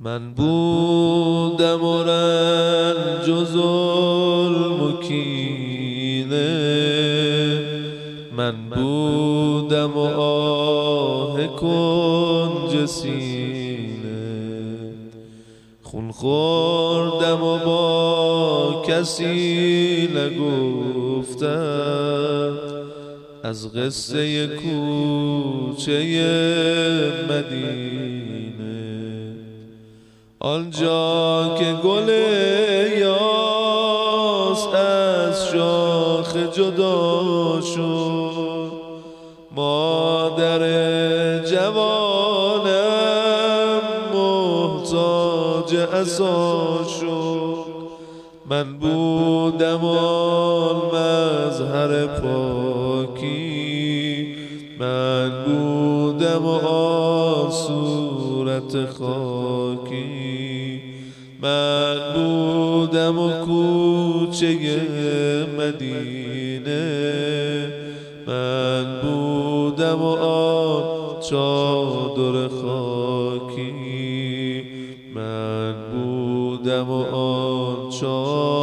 من بودم و رنج و ظلم و کینه، من بودم و آه کنج سینه، خون خوردم و با کسی نگفتم از قصه کوچه مدینه. آنجا که گل یاس از شاخ جدا شد، مادر جوانم محتاج عصا شد. من بودم آن مظهر پاکی، من بودم آن صورت خاکی، من بودم و کوچه مدینه، من بودم و آن چادر خاکی، من بودم و آن چادر